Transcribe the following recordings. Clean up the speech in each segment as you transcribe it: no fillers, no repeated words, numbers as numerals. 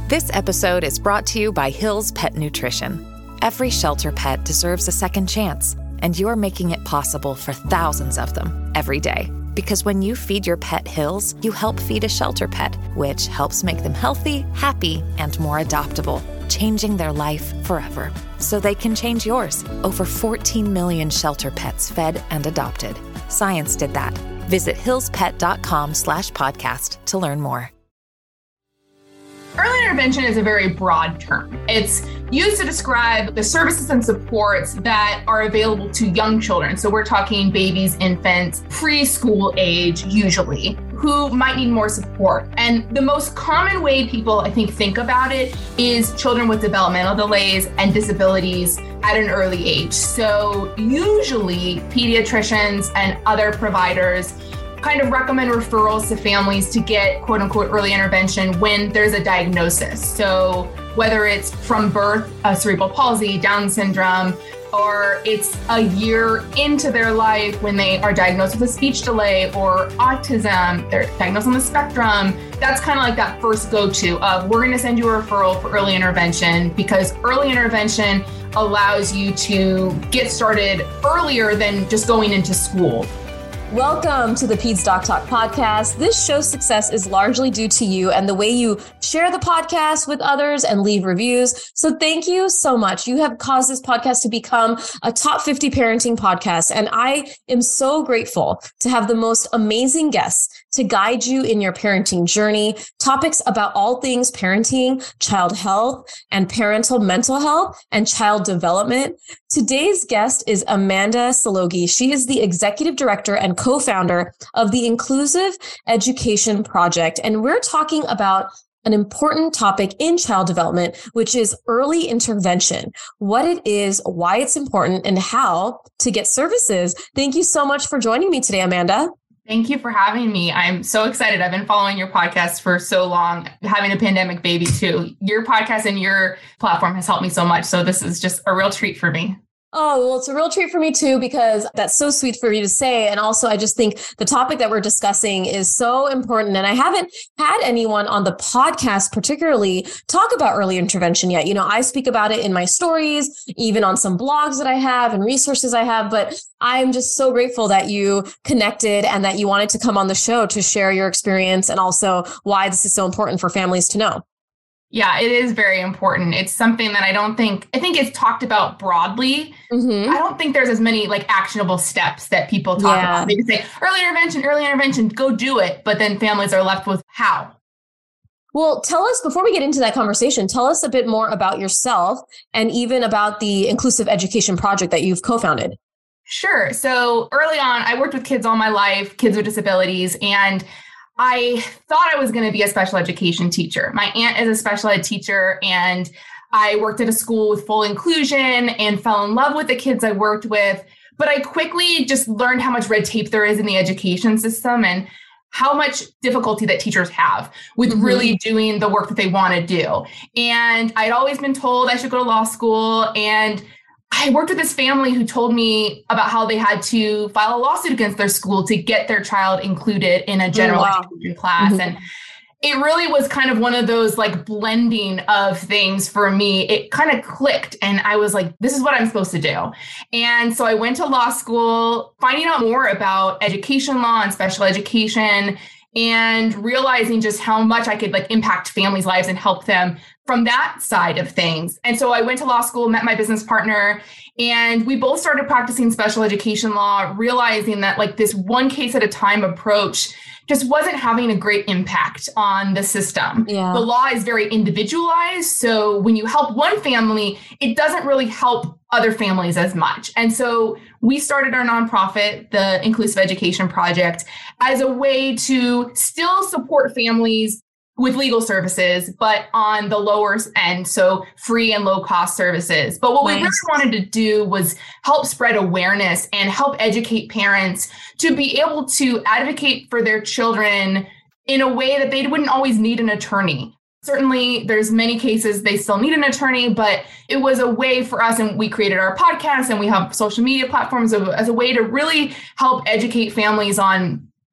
This episode is brought to you by Hill's Pet Nutrition. Every shelter pet deserves a second chance, and you're making it possible for thousands of them every day. Because when you feed your pet Hill's, you help feed a shelter pet, which helps make them healthy, happy, and more adoptable, changing their life forever. So they can change yours. Over 14 million shelter pets fed and adopted. Science did that. Visit hillspet.com/podcast to learn more. Early intervention is a very broad term. It's used to describe the services and supports that are available to young children. So we're talking babies, infants, preschool age, usually, who might need more support. And the most common way people, I think about it is children with developmental delays and disabilities at an early age. So usually pediatricians and other providers kind of recommend referrals to families to get quote unquote early intervention when there's a diagnosis. So whether it's from birth, cerebral palsy, Down syndrome, or it's a year into their life when they are diagnosed with a speech delay or autism, they're diagnosed on the spectrum, that's kind of like that first go-to of we're going to send you a referral for early intervention, because early intervention allows you to get started earlier than just going into school. Welcome to the Peds Doc Talk podcast. This show's success is largely due to you and the way you share the podcast with others and leave reviews. So thank you so much. You have caused this podcast to become a top 50 parenting podcast. And I am so grateful to have the most amazing guests to guide you in your parenting journey, topics about all things parenting, child health, and parental mental health and child development. Today's guest is Amanda Salogi. She is the executive director and co-founder of the Inclusive Education Project. And we're talking about an important topic in child development, which is early intervention, what it is, why it's important, and how to get services. Thank you so much for joining me today, Amanda. Thank you for having me. I'm so excited. I've been following your podcast for so long, having a pandemic baby too. Your podcast and your platform has helped me so much. So this is just a real treat for me. Oh, well, it's a real treat for me too, because that's so sweet for you to say. And also, I just think the topic that we're discussing is so important. And I haven't had anyone on the podcast particularly talk about early intervention yet. You know, I speak about it in my stories, even on some blogs that I have and resources I have, but I'm just so grateful that you connected and that you wanted to come on the show to share your experience and also why this is so important for families to know. Yeah, it is very important. It's something that I think it's talked about broadly. Mm-hmm. I don't think there's as many like actionable steps that people talk about. They just say early intervention, go do it. But then families are left with how. Well, tell us, before we get into that conversation, tell us a bit more about yourself and even about the Inclusive Education Project that you've co-founded. Sure. So early on, I worked with kids all my life, kids with disabilities, and I thought I was going to be a special education teacher. My aunt is a special ed teacher, and I worked at a school with full inclusion and fell in love with the kids I worked with. But I quickly just learned how much red tape there is in the education system and how much difficulty that teachers have with really doing the work that they want to do. And I'd always been told I should go to law school, and I worked with this family who told me about how they had to file a lawsuit against their school to get their child included in a general education class. And it really was kind of one of those like blending of things for me. It kind of clicked and I was like, this is what I'm supposed to do. And so I went to law school, finding out more about education law and special education, and realizing just how much I could like impact families' lives and help them from that side of things. And so I went to law school, met my business partner, and we both started practicing special education law, realizing that like this one case at a time approach just wasn't having a great impact on the system. Yeah. The law is very individualized. So when you help one family, it doesn't really help other families as much. And so we started our nonprofit, the Inclusive Education Project, as a way to still support families with legal services, but on the lower end, so free and low cost services. But what we really wanted to do was help spread awareness and help educate parents to be able to advocate for their children in a way that they wouldn't always need an attorney. Certainly, there's many cases they still need an attorney, but it was a way for us, and we created our podcast and we have social media platforms as a way to really help educate families on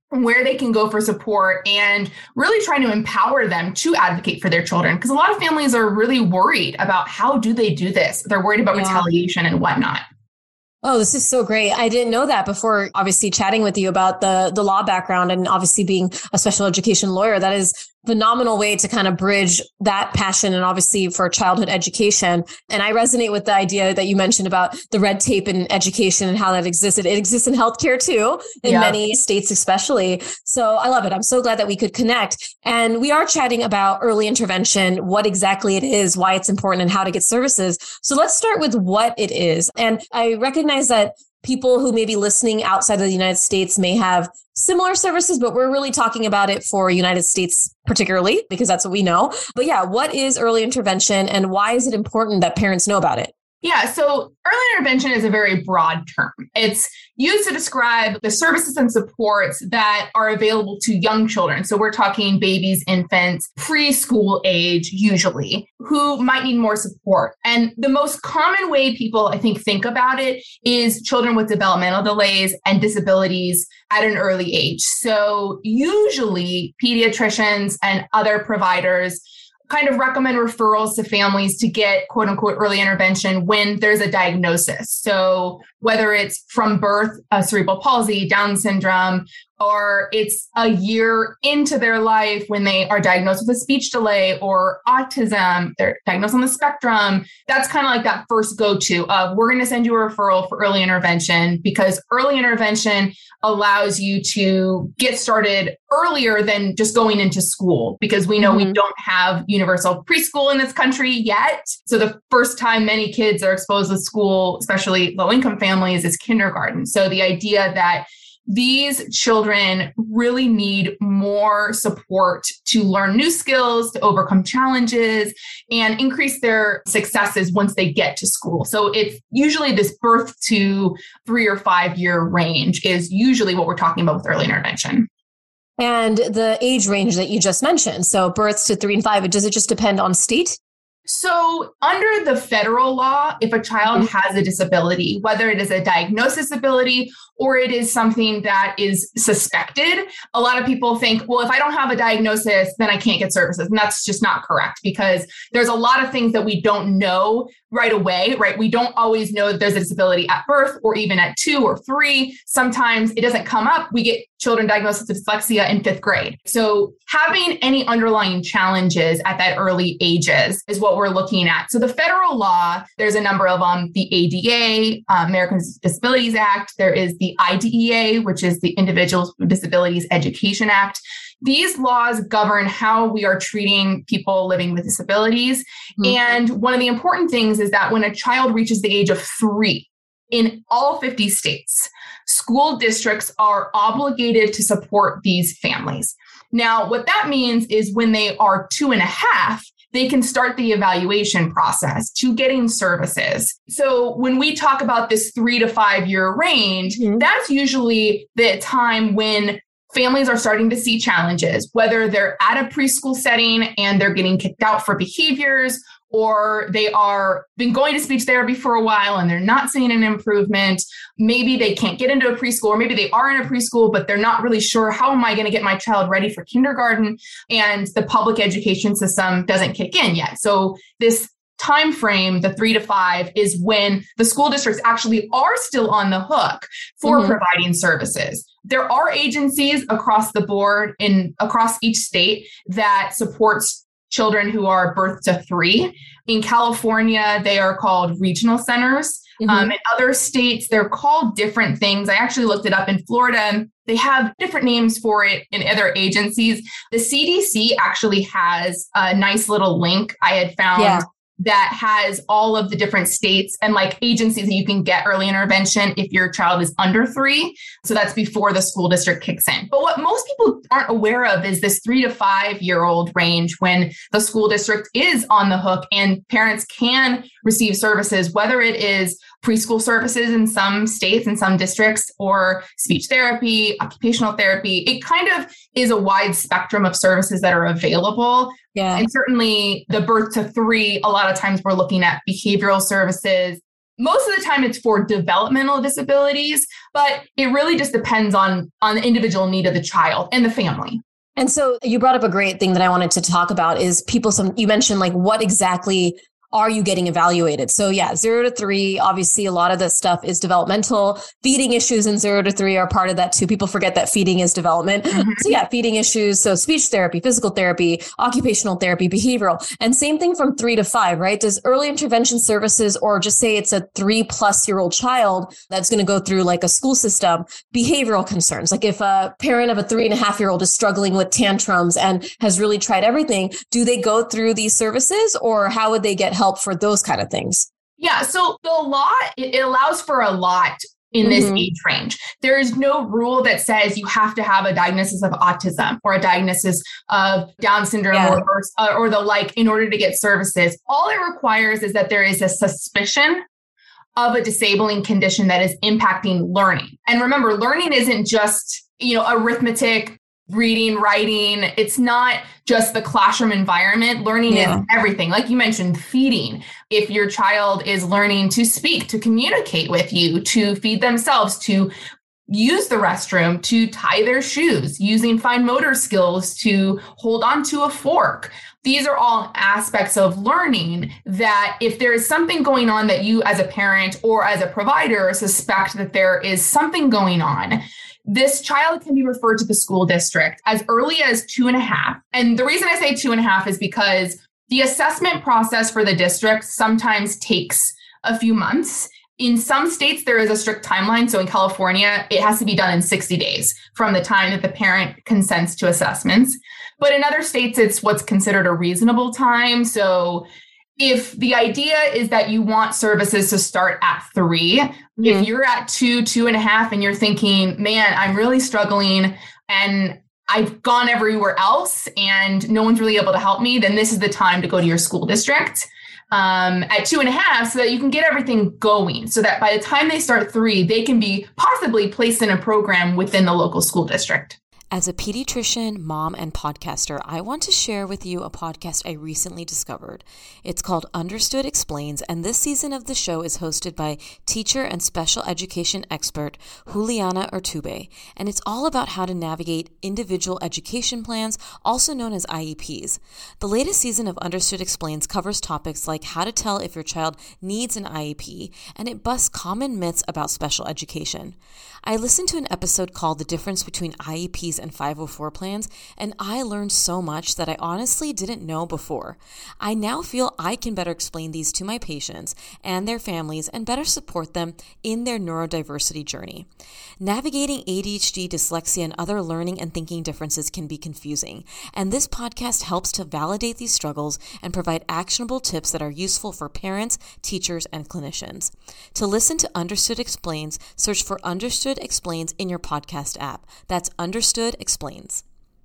where they can go for support, and really trying to empower them to advocate for their children. Because a lot of families are really worried about how do they do this? They're worried about retaliation and whatnot. Oh, this is so great. I didn't know that before, obviously chatting with you about the law background and obviously being a special education lawyer. That is a phenomenal way to kind of bridge that passion and obviously for childhood education. And I resonate with the idea that you mentioned about the red tape in education and how that exists. It exists in healthcare too, in many states especially. So I love it. I'm so glad that we could connect. And we are chatting about early intervention, what exactly it is, why it's important, and how to get services. So let's start with what it is. And I recognize that people who may be listening outside of the United States may have similar services, but we're really talking about it for United States particularly, because that's what we know. But yeah, what is early intervention and why is it important that parents know about it? Yeah, so early intervention is a very broad term. It's used to describe the services and supports that are available to young children. So we're talking babies, infants, preschool age, usually, who might need more support. And the most common way people, I think about it is children with developmental delays and disabilities at an early age. So usually pediatricians and other providers kind of recommend referrals to families to get quote unquote early intervention when there's a diagnosis. So whether it's from birth, cerebral palsy, Down syndrome, or it's a year into their life when they are diagnosed with a speech delay or autism, they're diagnosed on the spectrum. That's kind of like that first go-to of we're going to send you a referral for early intervention, because early intervention allows you to get started earlier than just going into school, because we know we don't have universal preschool in this country yet. So the first time many kids are exposed to school, especially low-income families, is kindergarten. So the idea that these children really need more support to learn new skills, to overcome challenges, and increase their successes once they get to school. So it's usually this birth to 3 or 5 year range is usually what we're talking about with early intervention. And the age range that you just mentioned, so births to 3 and 5, does it just depend on state? So under the federal law, if a child has a disability, whether it is a diagnosed disability or it is something that is suspected, a lot of people think, well, if I don't have a diagnosis, then I can't get services. And that's just not correct, because there's a lot of things that we don't know right away, right? We don't always know that there's a disability at birth or even at 2 or 3. Sometimes it doesn't come up. We get children diagnosed with dyslexia in 5th grade. So having any underlying challenges at that early ages is what we're looking at. So the federal law, there's a number of them, the ADA, Americans with Disabilities Act. There is the IDEA, which is the Individuals with Disabilities Education Act. These laws govern how we are treating people living with disabilities. And one of the important things is that when a child reaches the age of 3, in all 50 states, school districts are obligated to support these families. Now, what that means is when they are 2.5, they can start the evaluation process to getting services. So when we talk about this 3 to 5 year range, that's usually the time when families are starting to see challenges, whether they're at a preschool setting and they're getting kicked out for behaviors, or they are been going to speech therapy for a while and they're not seeing an improvement. Maybe they can't get into a preschool, or maybe they are in a preschool, but they're not really sure, how am I going to get my child ready for kindergarten? And the public education system doesn't kick in yet. So this time frame, the 3 to 5, is when the school districts actually are still on the hook for providing services. There are agencies across the board across each state that supports children who are birth to 3. In California, they are called regional centers. In other states, they're called different things. I actually looked it up. In Florida, they have different names for it in other agencies. The CDC actually has a nice little link I had found that has all of the different states and like agencies that you can get early intervention if your child is under 3. So that's before the school district kicks in. But what most people aren't aware of is this 3 to 5 year old range when the school district is on the hook and parents can receive services, whether it is preschool services in some states and some districts, or speech therapy, occupational therapy. It kind of is a wide spectrum of services that are available. And certainly the birth to 3, a lot of times we're looking at behavioral services, most of the time it's for developmental disabilities, but it really just depends on the individual need of the child and the family. And so you brought up a great thing that I wanted to talk about is you mentioned like what exactly are you getting evaluated? So yeah, 0 to 3, obviously a lot of the stuff is developmental. Feeding issues in 0 to 3 are part of that too. People forget that feeding is development. Mm-hmm. So yeah, feeding issues. So speech therapy, physical therapy, occupational therapy, behavioral, and same thing from 3 to 5, right? Does early intervention services, or just say it's a 3+ year old child that's going to go through like a school system, behavioral concerns. Like if a parent of a 3.5-year-old is struggling with tantrums and has really tried everything, do they go through these services, or how would they get help for those kind of things? Yeah. So the law, it allows for a lot in this age range. There is no rule that says you have to have a diagnosis of autism or a diagnosis of Down syndrome or the like in order to get services. All it requires is that there is a suspicion of a disabling condition that is impacting learning. And remember, learning isn't just, arithmetic, reading, writing. It's not just the classroom environment. Learning is everything. Like you mentioned, feeding. If your child is learning to speak, to communicate with you, to feed themselves, to use the restroom, to tie their shoes, using fine motor skills to hold on to a fork. These are all aspects of learning that if there is something going on that you as a parent or as a provider suspect that there is something going on, this child can be referred to the school district as early as 2.5. And the reason I say 2.5 is because the assessment process for the district sometimes takes a few months. In some states, there is a strict timeline. So in California, it has to be done in 60 days from the time that the parent consents to assessments. But in other states, it's what's considered a reasonable time. So if the idea is that you want services to start at 3, if you're at 2.5, and you're thinking, man, I'm really struggling and I've gone everywhere else and no one's really able to help me, then this is the time to go to your school district at 2.5 so that you can get everything going so that by the time they start 3, they can be possibly placed in a program within the local school district. As a pediatrician, mom, and podcaster, I want to share with you a podcast I recently discovered. It's called Understood Explains, and this season of the show is hosted by teacher and special education expert Juliana Urtubey, and it's all about how to navigate individual education plans, also known as IEPs. The latest season of Understood Explains covers topics like how to tell if your child needs an IEP, and it busts common myths about special education. I listened to an episode called The Difference Between IEPs and 504 plans, and I learned so much that I honestly didn't know before. I now feel I can better explain these to my patients and their families and better support them in their neurodiversity journey. Navigating ADHD, dyslexia, and other learning and thinking differences can be confusing, and this podcast helps to validate these struggles and provide actionable tips that are useful for parents, teachers, and clinicians. To listen to Understood Explains, search for Understood Explains in your podcast app. That's Understood Explains.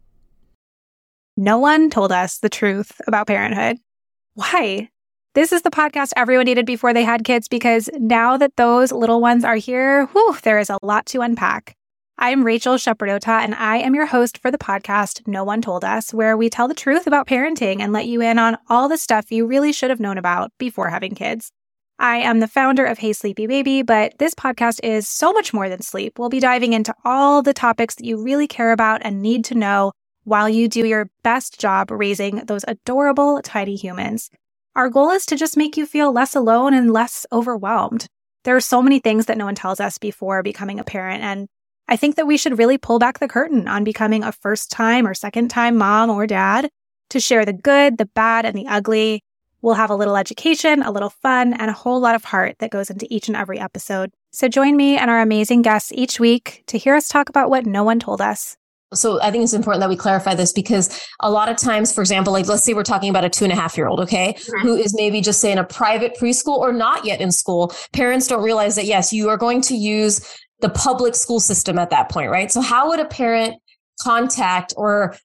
No one told us the truth about parenthood. Why? This is the podcast everyone needed before they had kids, because now that those little ones are here, there is a lot to unpack. I'm Rachel Shepardota, and I am your host for the podcast No One Told Us, where we tell the truth about parenting and let you in on all the stuff you really should have known about before having kids. I am the founder of Hey Sleepy Baby, but this podcast is so much more than sleep. We'll be diving into all the topics that you really care about and need to know while you do your best job raising those adorable tiny humans. Our goal is to just make you feel less alone and less overwhelmed. There are so many things that no one tells us before becoming a parent, and I think that we should really pull back the curtain on becoming a first-time or second-time mom or dad to share the good, the bad, and the ugly. We'll have a little education, a little fun, and a whole lot of heart that goes into each and every episode. So join me and our amazing guests each week to hear us talk about what no one told us. So I think it's important that we clarify this, because a lot of times, for example, like let's say we're talking about a 2.5-year-old, okay, who is maybe just say in a private preschool or not yet in school. Parents don't realize that, yes, you are going to use the public school system at that point, right? So how would a parent contact or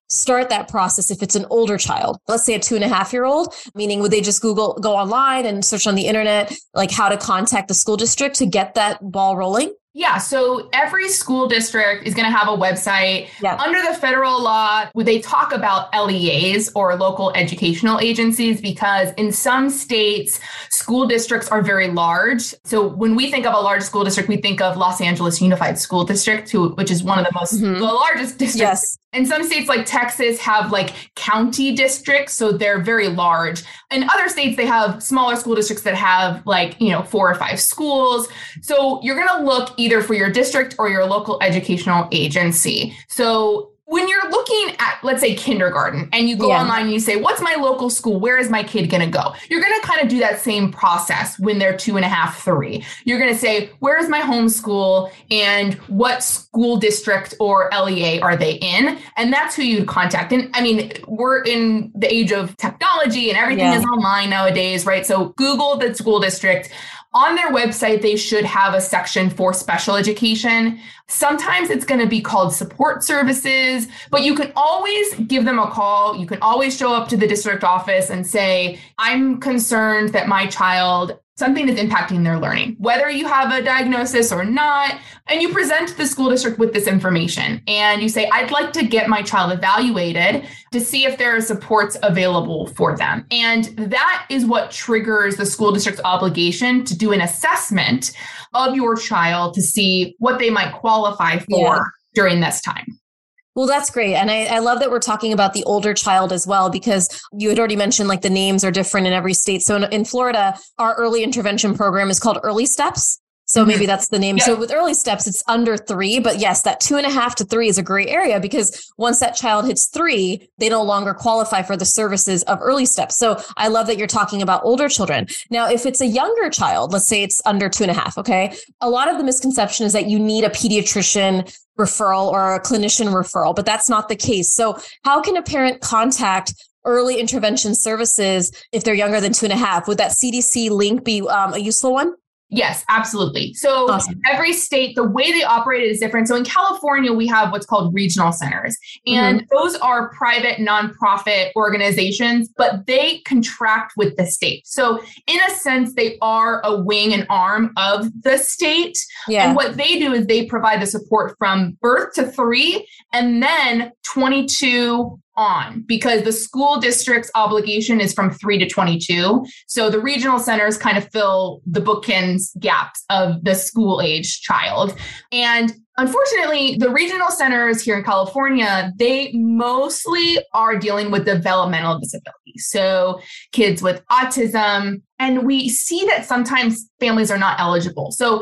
start that process if it's an older child? Let's say a 2.5-year-old, meaning would they just go online and search on the internet, like how to contact the school district to get that ball rolling? Yeah. So every school district is going to have a website. Yeah. Under the federal law, they talk about LEAs or local educational agencies, because in some states, school districts are very large. So when we think of a large school district, we think of Los Angeles Unified School District, which is one of the most, the largest districts. Yes. And some states like Texas have like county districts, so they're very large. In other states, they have smaller school districts that have 4 or 5 schools. So you're going to look either for your district or your local educational agency. So when you're looking at, let's say, kindergarten, and you go online and you say, what's my local school? Where is my kid going to go? You're going to kind of do that same process when they're 2.5, 3. You're going to say, where is my home school and what school district or LEA are they in? And that's who you'd contact. And I mean, we're in the age of technology and everything is online nowadays, right? So Google the school district. On their website, they should have a section for special education. Sometimes it's going to be called support services, but you can always give them a call. You can always show up to the district office and say, I'm concerned that my child, something is impacting their learning, whether you have a diagnosis or not. And you present the school district with this information and you say, I'd like to get my child evaluated to see if there are supports available for them. And that is what triggers the school district's obligation to do an assessment of your child to see what they might qualify for during this time. Well, that's great. And I love that we're talking about the older child as well, because you had already mentioned like the names are different in every state. So in Florida, our early intervention program is called Early Steps. So maybe that's the name. Yeah. So with Early Steps, it's under 3, but yes, that 2.5 to 3 is a gray area, because once that child hits 3, they no longer qualify for the services of Early Steps. So I love that you're talking about older children. Now, if it's a younger child, let's say it's under 2.5, okay, a lot of the misconception is that you need a pediatrician referral or a clinician referral, but that's not the case. So how can a parent contact early intervention services if they're younger than 2.5? Would that CDC link be a useful one? Yes, absolutely. So every state, the way they operate is different. So in California, we have what's called regional centers, and those are private nonprofit organizations, but they contract with the state. So in a sense, they are a wing and arm of the state. Yeah. And what they do is they provide the support from birth to 3 and then 22 on, because the school district's obligation is from 3 to 22. So the regional centers kind of fill the bookends gaps of the school age child. And unfortunately, the regional centers here in California, they mostly are dealing with developmental disabilities. So kids with autism, and we see that sometimes families are not eligible. So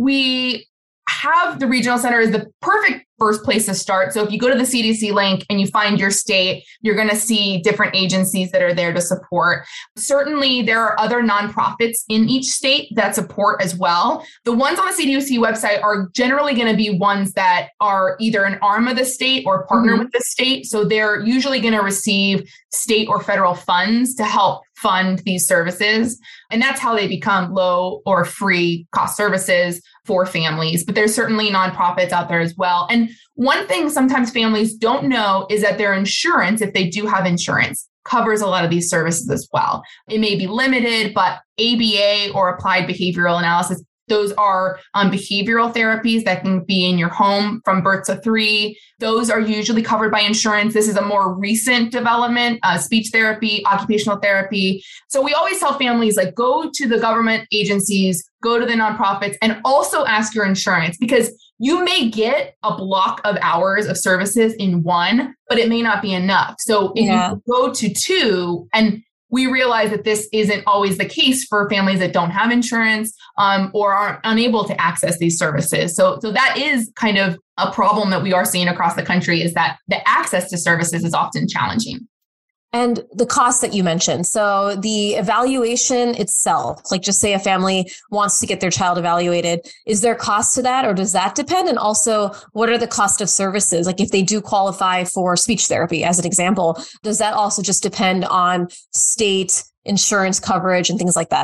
we have the regional center as the perfect first place to start. So if you go to the CDC link and you find your state, you're going to see different agencies that are there to support. Certainly, there are other nonprofits in each state that support as well. The ones on the CDC website are generally going to be ones that are either an arm of the state or partner with the state. So they're usually going to receive state or federal funds to help fund these services. And that's how they become low or free cost services for families. But there's certainly nonprofits out there as well. And one thing sometimes families don't know is that their insurance, if they do have insurance, covers a lot of these services as well. It may be limited, but ABA or applied behavioral analysis, those are behavioral therapies that can be in your home from birth to 3. Those are usually covered by insurance. This is a more recent development, speech therapy, occupational therapy. So we always tell families, like, go to the government agencies, go to the nonprofits, and also ask your insurance, because you may get a block of hours of services in one, but it may not be enough. So if you go to 2, and we realize that this isn't always the case for families that don't have insurance or are unable to access these services. So that is kind of a problem that we are seeing across the country, is that the access to services is often challenging. And the cost that you mentioned. So the evaluation itself, like just say a family wants to get their child evaluated, is there cost to that, or does that depend? And also, what are the cost of services? Like if they do qualify for speech therapy, as an example, does that also just depend on state insurance coverage and things like that?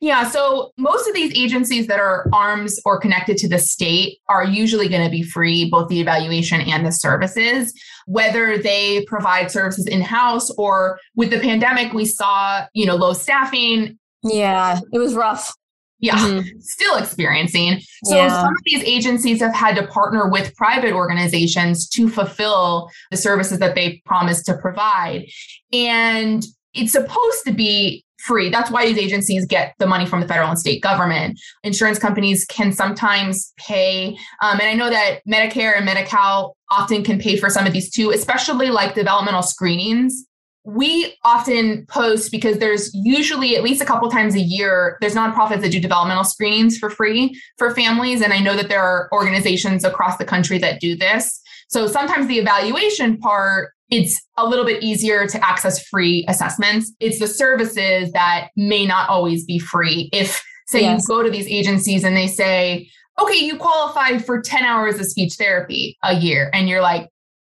Yeah. So most of these agencies that are arms or connected to the state are usually going to be free, both the evaluation and the services, whether they provide services in-house or with the pandemic, we saw, low staffing. Yeah, it was rough. Yeah, still experiencing. So some of these agencies have had to partner with private organizations to fulfill the services that they promised to provide. And it's supposed to be free. That's why these agencies get the money from the federal and state government. Insurance companies can sometimes pay. And I know that Medicare and Medi-Cal often can pay for some of these too, especially like developmental screenings. We often post because there's usually at least a couple times a year, there's nonprofits that do developmental screenings for free for families. And I know that there are organizations across the country that do this. So sometimes the evaluation part, it's a little bit easier to access free assessments. It's the services that may not always be free. If, say, you go to these agencies and they say, okay, you qualify for 10 hours of speech therapy a year. And you're like,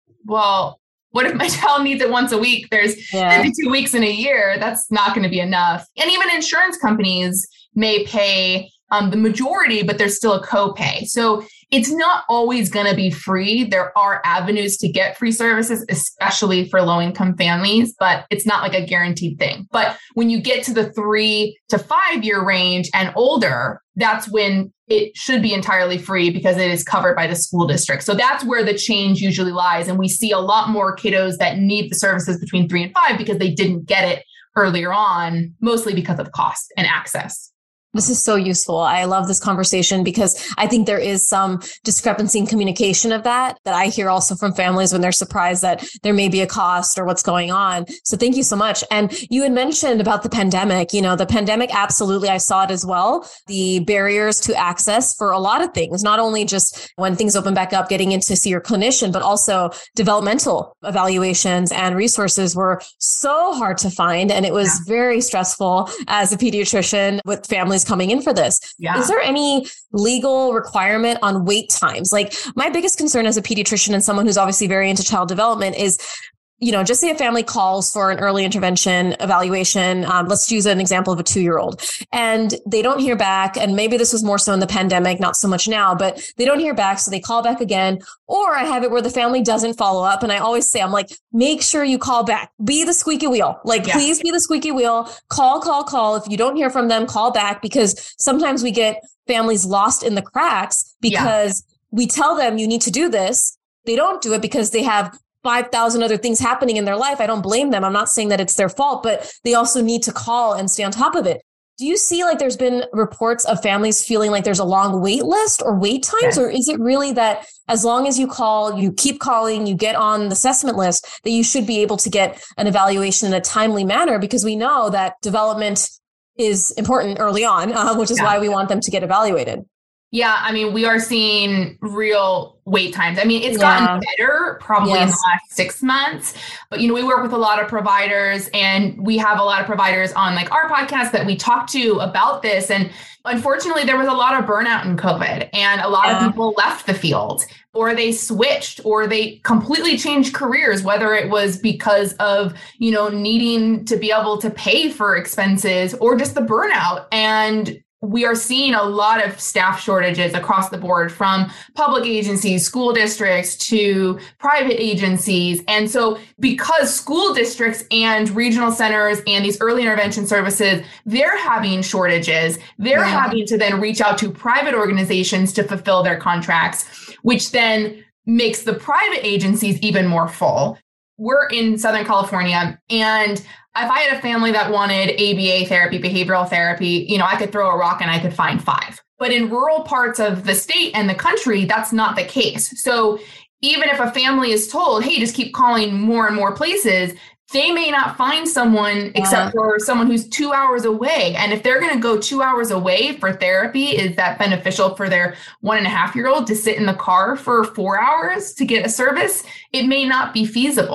well, what if my child needs it once a week? There's 52 weeks in a year. That's not going to be enough. And even insurance companies may pay the majority, but there's still a copay. So it's not always going to be free. There are avenues to get free services, especially for low-income families, but it's not like a guaranteed thing. But when you get to the 3 to 5 year range and older, that's when it should be entirely free because it is covered by the school district. So that's where the change usually lies. And we see a lot more kiddos that need the services between 3 and 5 because they didn't get it earlier on, mostly because of cost and access. This is so useful. I love this conversation because I think there is some discrepancy in communication of that I hear also from families when they're surprised that there may be a cost or what's going on. So thank you so much. And you had mentioned about the pandemic, the pandemic, absolutely. I saw it as well. The barriers to access for a lot of things, not only just when things open back up, getting in to see your clinician, but also developmental evaluations and resources were so hard to find. And it was very stressful as a pediatrician with families coming in for this. Yeah. Is there any legal requirement on wait times? Like my biggest concern as a pediatrician and someone who's obviously very into child development is, just say a family calls for an early intervention evaluation. Let's use an example of a 2-year-old and they don't hear back. And maybe this was more so in the pandemic, not so much now, but they don't hear back. So they call back again, or I have it where the family doesn't follow up. And I always say, I'm like, make sure you call back, be the squeaky wheel. Please be the squeaky wheel, call. If you don't hear from them, call back, because sometimes we get families lost in the cracks because we tell them you need to do this. They don't do it because they have 5,000 other things happening in their life. I don't blame them. I'm not saying that it's their fault, but they also need to call and stay on top of it. Do you see like there's been reports of families feeling like there's a long wait list or wait times? Or is it really that as long as you call, you keep calling, you get on the assessment list, that you should be able to get an evaluation in a timely manner? Because we know that development is important early on, which is why we want them to get evaluated. Yeah, I mean, we are seeing real wait times. I mean, it's gotten better probably in the last 6 months, but, we work with a lot of providers and we have a lot of providers on like our podcast that we talk to about this. And unfortunately, there was a lot of burnout in COVID and a lot of people left the field, or they switched, or they completely changed careers, whether it was because of, needing to be able to pay for expenses or just the burnout. And we are seeing a lot of staff shortages across the board, from public agencies, school districts to private agencies. And so because school districts and regional centers and these early intervention services, they're having shortages, they're having to then reach out to private organizations to fulfill their contracts, which then makes the private agencies even more full. We're in Southern California, and if I had a family that wanted ABA therapy, behavioral therapy, I could throw a rock and I could find 5. But in rural parts of the state and the country, that's not the case. So even if a family is told, hey, just keep calling more and more places, they may not find someone except for someone who's 2 hours away. And if they're going to go 2 hours away for therapy, is that beneficial for their 1.5-year-old to sit in the car for 4 hours to get a service? It may not be feasible.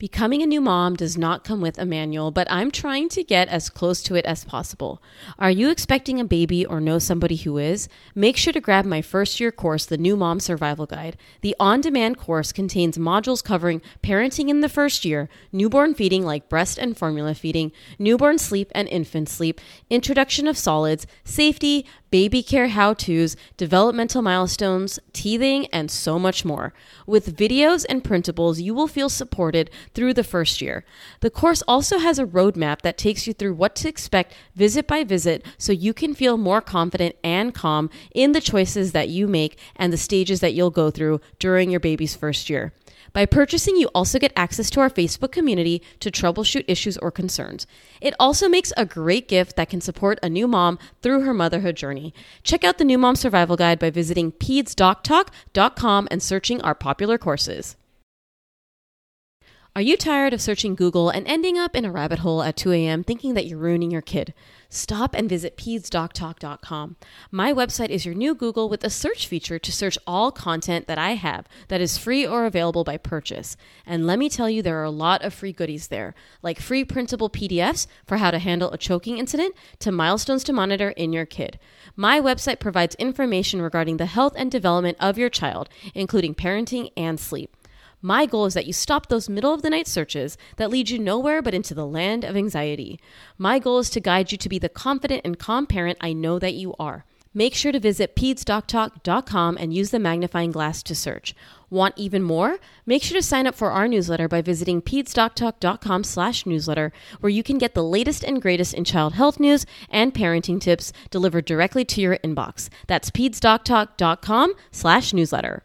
Becoming a new mom does not come with a manual, but I'm trying to get as close to it as possible. Are you expecting a baby or know somebody who is? Make sure to grab my first-year course, The New Mom Survival Guide. The on-demand course contains modules covering parenting in the first year, newborn feeding like breast and formula feeding, newborn sleep and infant sleep, introduction of solids, safety, baby care how-tos, developmental milestones, teething, and so much more. With videos and printables, you will feel supported through the first year. The course also has a roadmap that takes you through what to expect visit by visit so you can feel more confident and calm in the choices that you make and the stages that you'll go through during your baby's first year. By purchasing, you also get access to our Facebook community to troubleshoot issues or concerns. It also makes a great gift that can support a new mom through her motherhood journey. Check out the New Mom Survival Guide by visiting PedsDocTalk.com and searching our popular courses. Are you tired of searching Google and ending up in a rabbit hole at 2 a.m. thinking that you're ruining your kid? Stop and visit PedsDocTalk.com. My website is your new Google with a search feature to search all content that I have that is free or available by purchase. And let me tell you, there are a lot of free goodies there, like free printable PDFs for how to handle a choking incident to milestones to monitor in your kid. My website provides information regarding the health and development of your child, including parenting and sleep. My goal is that you stop those middle-of-the-night searches that lead you nowhere but into the land of anxiety. My goal is to guide you to be the confident and calm parent I know that you are. Make sure to visit PedsDocTalk.com and use the magnifying glass to search. Want even more? Make sure to sign up for our newsletter by visiting PedsDocTalk.com/newsletter, where you can get the latest and greatest in child health news and parenting tips delivered directly to your inbox. That's PedsDocTalk.com/newsletter.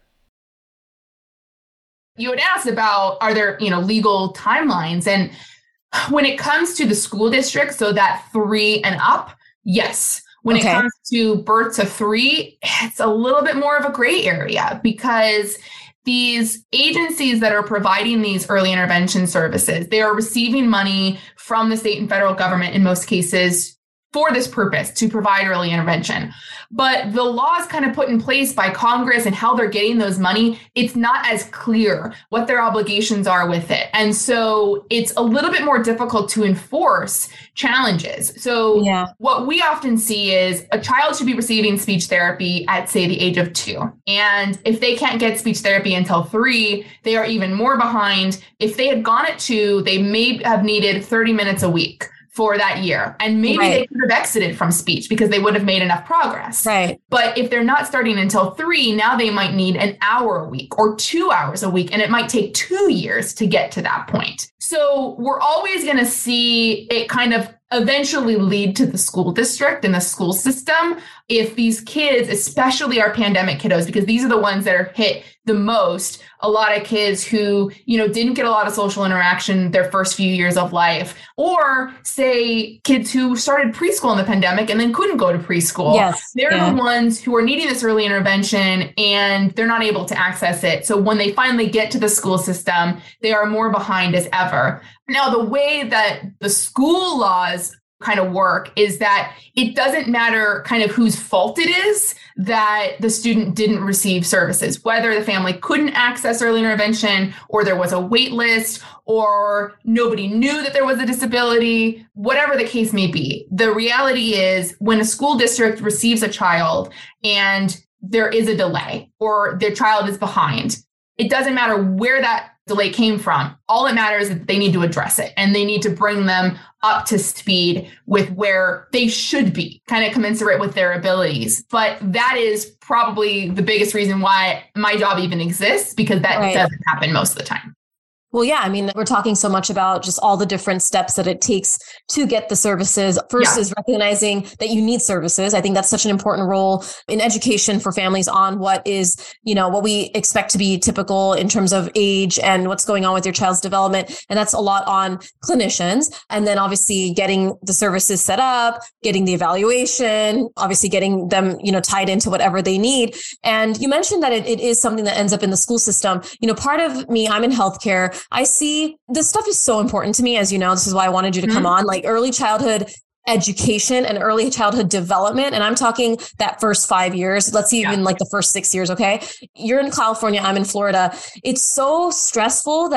You had asked about, are there, legal timelines? And when it comes to the school district, so that 3 and up, yes. When it comes to birth to 3, it's a little bit more of a gray area because these agencies that are providing these early intervention services, they are receiving money from the state and federal government in most cases for this purpose, to provide early intervention. But the laws kind of put in place by Congress and how they're getting those money, it's not as clear what their obligations are with it. And so it's a little bit more difficult to enforce challenges. So what we often see is a child should be receiving speech therapy at, say, the age of 2. And if they can't get speech therapy until 3, they are even more behind. If they had gone at 2, they may have needed 30 minutes a week for that year. And maybe they could have exited from speech because they would have made enough progress. Right. But if they're not starting until 3, now they might need an hour a week or 2 hours a week. And it might take 2 years to get to that point. So we're always going to see it kind of eventually lead to the school district and the school system if these kids, especially our pandemic kiddos, because these are the ones that are hit the most. A lot of kids who, didn't get a lot of social interaction their first few years of life, or say kids who started preschool in the pandemic and then couldn't go to preschool. They're the ones who are needing this early intervention and they're not able to access it. So when they finally get to the school system, they are more behind as ever. Now, the way that the school laws kind of work is that it doesn't matter kind of whose fault it is that the student didn't receive services, whether the family couldn't access early intervention or there was a wait list or nobody knew that there was a disability, whatever the case may be. The reality is when a school district receives a child and there is a delay or their child is behind, it doesn't matter where that delay came from. All that matters is that they need to address it and they need to bring them up to speed with where they should be, kind of commensurate with their abilities. But that is probably the biggest reason why my job even exists, because that doesn't happen most of the time. Well, yeah, I mean, we're talking so much about just all the different steps that it takes to get the services. First is recognizing that you need services. I think that's such an important role in education for families on what is, what we expect to be typical in terms of age and what's going on with your child's development. And that's a lot on clinicians. And then obviously getting the services set up, getting the evaluation, obviously getting them, tied into whatever they need. And you mentioned that it is something that ends up in the school system. Part of me, I'm in healthcare. I see this stuff is so important to me. As you know, this is why I wanted you to come on, like early childhood education and early childhood development. And I'm talking that first 5 years, let's see, even like the first 6 years. Okay. You're in California. I'm in Florida. It's so stressful that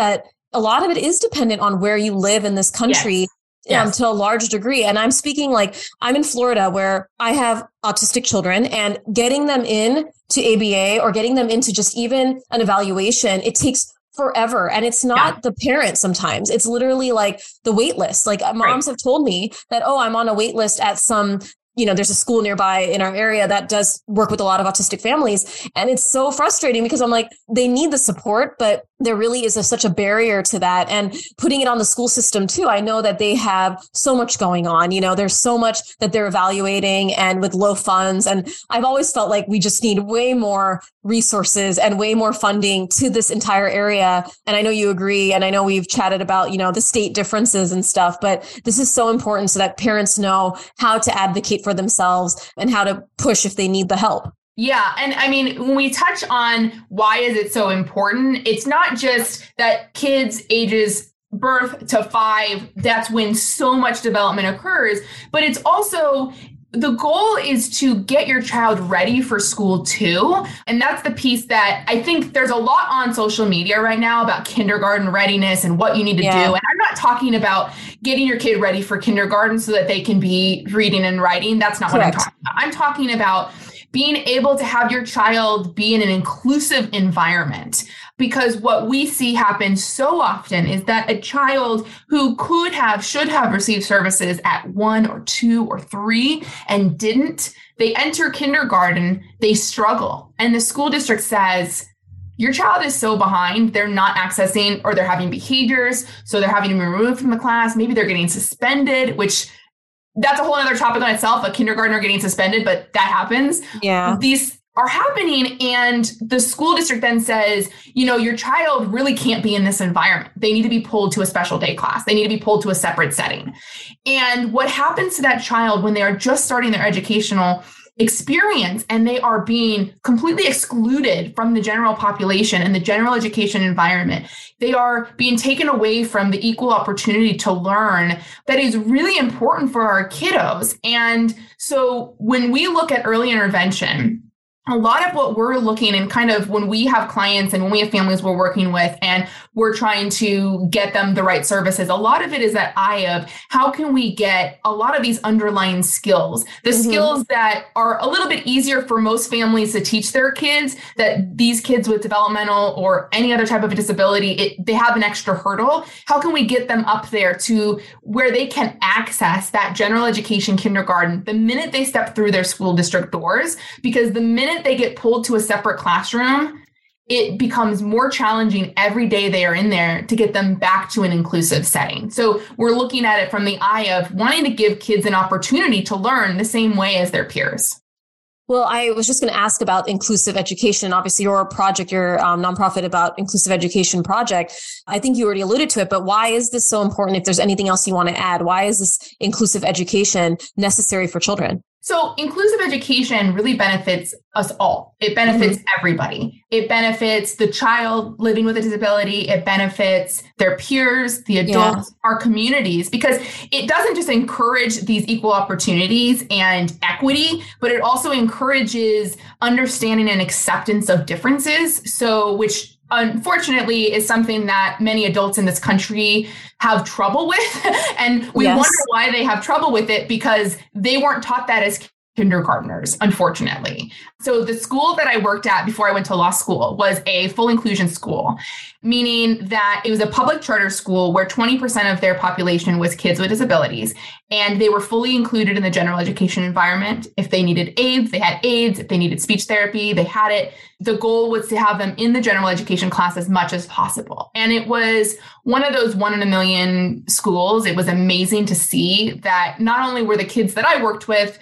a lot of it is dependent on where you live in this country. Yes. To a large degree. And I'm speaking like I'm in Florida where I have autistic children, and getting them in to ABA or getting them into just even an evaluation, it takes forever. And it's not the parent sometimes. It's literally like the wait list. Like moms have told me that, oh, I'm on a wait list at some, there's a school nearby in our area that does work with a lot of autistic families. And it's so frustrating because I'm like, they need the support, but there really is such a barrier to that. And putting it on the school system too, I know that they have so much going on. There's so much that they're evaluating and with low funds. And I've always felt like we just need way more resources and way more funding to this entire area. And I know you agree. And I know we've chatted about, the state differences and stuff, but this is so important so that parents know how to advocate for themselves and how to push if they need the help. Yeah. And I mean, when we touch on why is it so important, it's not just that kids ages birth to 5, that's when so much development occurs, but it's also the goal is to get your child ready for school too. And that's the piece that I think there's a lot on social media right now about kindergarten readiness and what you need to do. And I'm not talking about getting your kid ready for kindergarten so that they can be reading and writing. That's not what I'm talking about. I'm talking about being able to have your child be in an inclusive environment. Because what we see happen so often is that a child who should have received services at 1 or 2 or 3 and didn't, they enter kindergarten, they struggle. And the school district says, your child is so behind, they're not accessing, or they're having behaviors, so they're having to be removed from the class. Maybe they're getting suspended, which that's a whole other topic on itself, a kindergartner getting suspended, but that happens. Yeah. These are happening. And the school district then says, your child really can't be in this environment. They need to be pulled to a special day class. They need to be pulled to a separate setting. And what happens to that child when they are just starting their educational experience and they are being completely excluded from the general population and the general education environment, they are being taken away from the equal opportunity to learn that is really important for our kiddos. And so when we look at early intervention, a lot of what we're looking and kind of when we have clients and when we have families we're working with and we're trying to get them the right services, a lot of it is that eye of how can we get a lot of these underlying skills, the skills that are a little bit easier for most families to teach their kids, that these kids with developmental or any other type of a disability, they have an extra hurdle. How can we get them up there to where they can access that general education kindergarten the minute they step through their school district doors? Because the minute they get pulled to a separate classroom, it becomes more challenging every day they are in there to get them back to an inclusive setting. So we're looking at it from the eye of wanting to give kids an opportunity to learn the same way as their peers. Well, I was just going to ask about inclusive education. Obviously, your project, your nonprofit about inclusive education project, I think you already alluded to it, but why is this so important? If there's anything else you want to add, why is this inclusive education necessary for children? So inclusive education really benefits us all. It benefits everybody. It benefits the child living with a disability. It benefits their peers, the adults, our communities, because it doesn't just encourage these equal opportunities and equity, but it also encourages understanding and acceptance of differences. So, which unfortunately is something that many adults in this country have trouble with. And we wonder why they have trouble with it, because they weren't taught that as kindergartners, unfortunately. So the school that I worked at before I went to law school was a full inclusion school, meaning that it was a public charter school where 20% of their population was kids with disabilities. And they were fully included in the general education environment. If they needed aids, they had aids. If they needed speech therapy, they had it. The goal was to have them in the general education class as much as possible. And it was one of those 1 in a million schools. It was amazing to see that not only were the kids that I worked with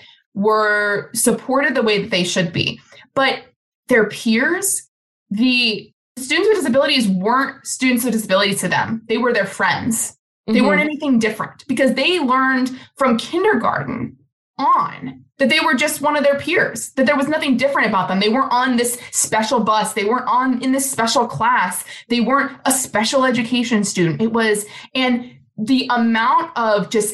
were supported the way that they should be, but their peers, the students with disabilities weren't students with disabilities to them. They were their friends. They weren't anything different, because they learned from kindergarten on that they were just one of their peers, that there was nothing different about them. They weren't on this special bus. They weren't in this special class. They weren't a special education student. And the amount of just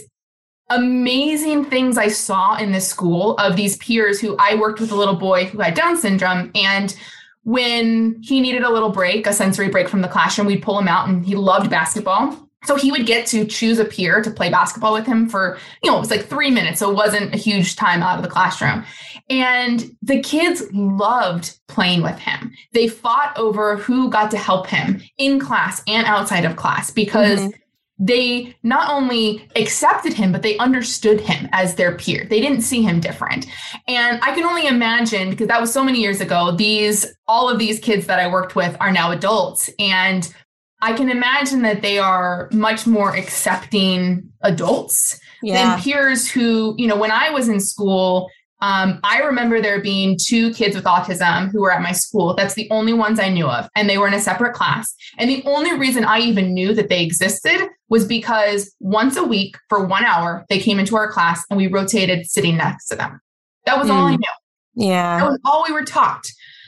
amazing things I saw in this school of these peers who I worked with a little boy who had Down syndrome. And when he needed a little break, a sensory break from the classroom, we'd pull him out, and he loved basketball. So he would get to choose a peer to play basketball with him for, it was like 3 minutes. So it wasn't a huge time out of the classroom. And the kids loved playing with him. They fought over who got to help him in class and outside of class because they not only accepted him, but they understood him as their peer. They didn't see him different. And I can only imagine, because that was so many years ago, all of these kids that I worked with are now adults. And I can imagine that they are much more accepting adults than peers who, when I was in school, I remember there being 2 kids with autism who were at my school. That's the only ones I knew of. And they were in a separate class. And the only reason I even knew that they existed was because once a week for 1 hour, they came into our class and we rotated sitting next to them. That was all I knew. Yeah. That was all we were taught.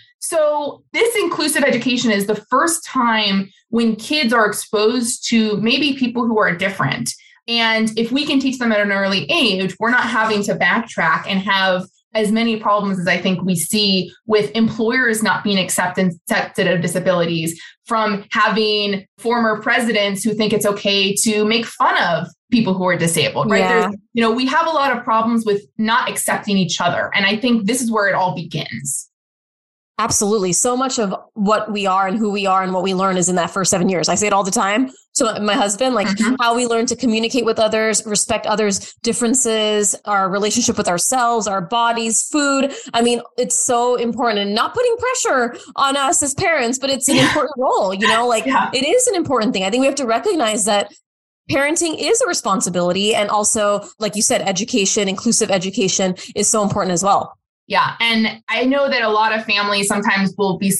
So this inclusive education is the first time when kids are exposed to maybe people who are different. And if we can teach them at an early age, we're not having to backtrack and have as many problems as I think we see with employers not being accepted of disabilities, from having former presidents who think it's okay to make fun of people who are disabled, right? Yeah. We have a lot of problems with not accepting each other. And I think this is where it all begins. Absolutely. So much of what we are and who we are and what we learn is in that first 7 years. I say it all the time to my husband, how we learn to communicate with others, respect others' differences, our relationship with ourselves, our bodies, food. I mean, it's so important, and not putting pressure on us as parents, but it's an important role, it is an important thing. I think we have to recognize that parenting is a responsibility. And also, like you said, education, inclusive education is so important as well. Yeah. And I know that a lot of families sometimes will be,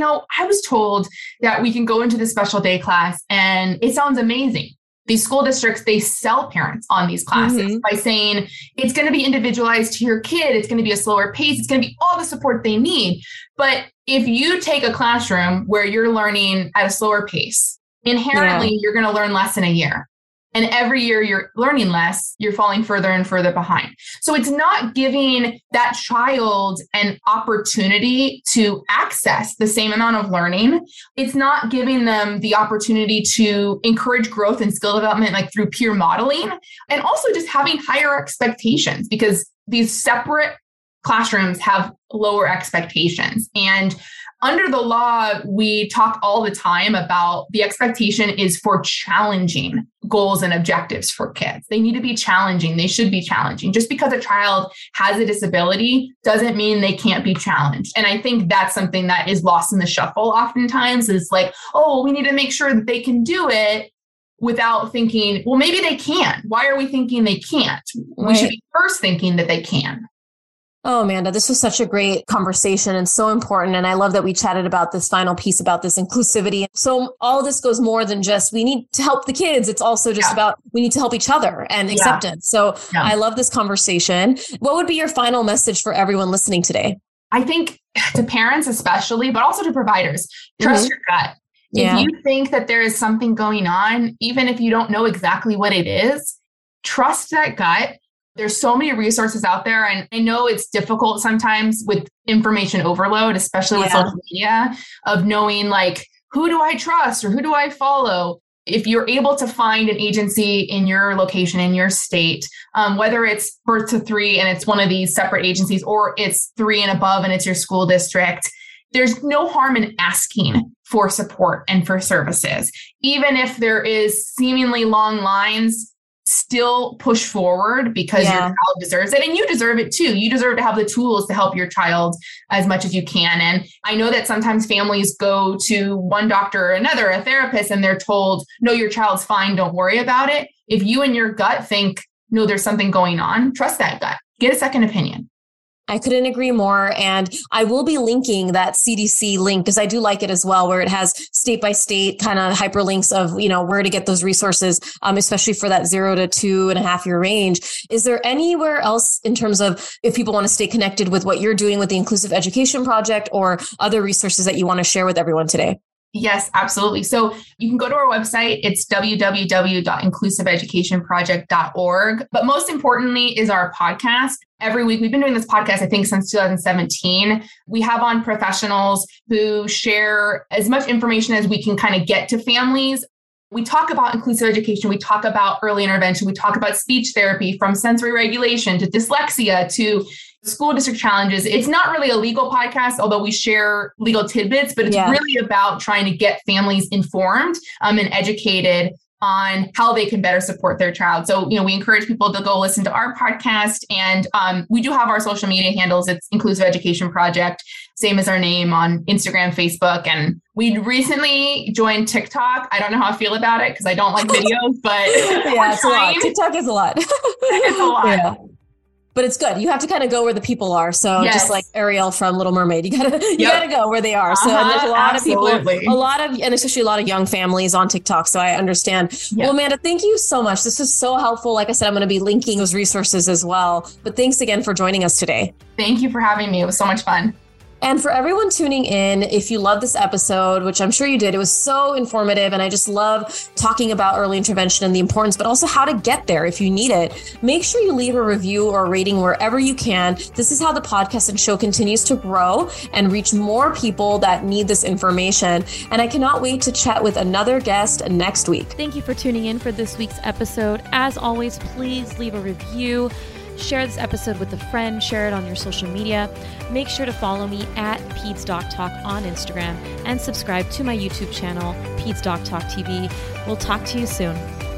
I was told that we can go into the special day class and it sounds amazing. These school districts, they sell parents on these classes by saying it's going to be individualized to your kid. It's going to be a slower pace. It's going to be all the support they need. But if you take a classroom where you're learning at a slower pace, inherently, you're going to learn less in a year. And every year you're learning less, you're falling further and further behind. So it's not giving that child an opportunity to access the same amount of learning. It's not giving them the opportunity to encourage growth and skill development, like through peer modeling, and also just having higher expectations, because these separate classrooms have lower expectations. And under the law, we talk all the time about the expectation is for challenging goals and objectives for kids. They need to be challenging. They should be challenging. Just because a child has a disability doesn't mean they can't be challenged. And I think that's something that is lost in the shuffle oftentimes, is like, we need to make sure that they can do it, without thinking, well, maybe they can. Why are we thinking they can't? We should be first thinking that they can. Oh, Amanda, this was such a great conversation and so important. And I love that we chatted about this final piece about this inclusivity. So all this goes more than just we need to help the kids. It's also just about we need to help each other and acceptance. So I love this conversation. What would be your final message for everyone listening today? I think to parents especially, but also to providers, trust your gut. If you think that there is something going on, even if you don't know exactly what it is, trust that gut. There's so many resources out there. And I know it's difficult sometimes with information overload, especially with social media, of knowing like, who do I trust or who do I follow? If you're able to find an agency in your location, in your state, whether it's Birth to 3 and it's one of these separate agencies, or it's 3 and above and it's your school district, there's no harm in asking for support and for services. Even if there is seemingly long lines, still push forward, because your child deserves it, and you deserve it too. You deserve to have the tools to help your child as much as you can. And I know that sometimes families go to one doctor or another, a therapist, and they're told, no, your child's fine, don't worry about it. If you and your gut think, no, there's something going on, trust that gut. Get a second opinion. I couldn't agree more. And I will be linking that CDC link, because I do like it as well, where it has state by state kind of hyperlinks of, where to get those resources, especially for that 0 to 2.5 year range. Is there anywhere else in terms of if people want to stay connected with what you're doing with the Inclusive Education Project, or other resources that you want to share with everyone today? Yes, absolutely. So you can go to our website. It's www.inclusiveeducationproject.org. But most importantly is our podcast. every week. We've been doing this podcast, I think, since 2017. We have on professionals who share as much information as we can kind of get to families. We talk about inclusive education. We talk about early intervention. We talk about speech therapy, from sensory regulation to dyslexia to school district challenges. It's not really a legal podcast, although we share legal tidbits, but it's really about trying to get families informed and educated on how they can better support their child. So, we encourage people to go listen to our podcast, and we do have our social media handles. It's Inclusive Education Project, same as our name on Instagram, Facebook. And we recently joined TikTok. I don't know how I feel about it because I don't like videos, but it's a lot. TikTok is a lot. It's a lot. Yeah. But it's good. You have to kind of go where the people are. So just like Ariel from Little Mermaid, you gotta go where they are. So and there's a lot of people, and especially a lot of young families on TikTok. So I understand. Well, Amanda, thank you so much. This is so helpful. Like I said, I'm going to be linking those resources as well. But thanks again for joining us today. Thank you for having me. It was so much fun. And for everyone tuning in, if you love this episode, which I'm sure you did, it was so informative. And I just love talking about early intervention and the importance, but also how to get there if you need it. Make sure you leave a review or a rating wherever you can. This is how the podcast and show continues to grow and reach more people that need this information. And I cannot wait to chat with another guest next week. Thank you for tuning in for this week's episode. As always, please leave a review. Share this episode with a friend, share it on your social media. Make sure to follow me at Peds Doc Talk on Instagram and subscribe to my YouTube channel, Peds Doc Talk TV. We'll talk to you soon.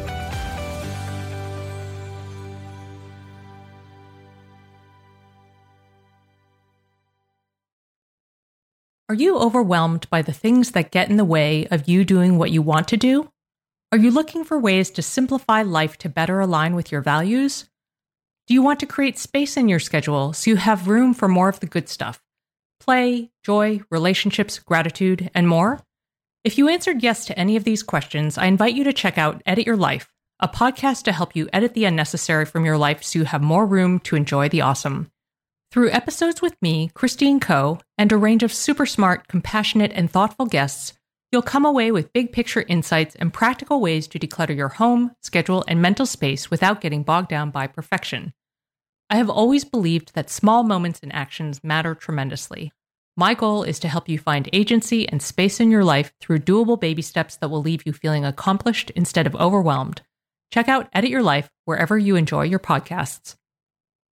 Are you overwhelmed by the things that get in the way of you doing what you want to do? Are you looking for ways to simplify life to better align with your values? Do you want to create space in your schedule so you have room for more of the good stuff? Play, joy, relationships, gratitude, and more? If you answered yes to any of these questions, I invite you to check out Edit Your Life, a podcast to help you edit the unnecessary from your life so you have more room to enjoy the awesome. Through episodes with me, Christine Coe, and a range of super smart, compassionate, and thoughtful guests, you'll come away with big picture insights and practical ways to declutter your home, schedule, and mental space without getting bogged down by perfection. I have always believed that small moments and actions matter tremendously. My goal is to help you find agency and space in your life through doable baby steps that will leave you feeling accomplished instead of overwhelmed. Check out Edit Your Life wherever you enjoy your podcasts.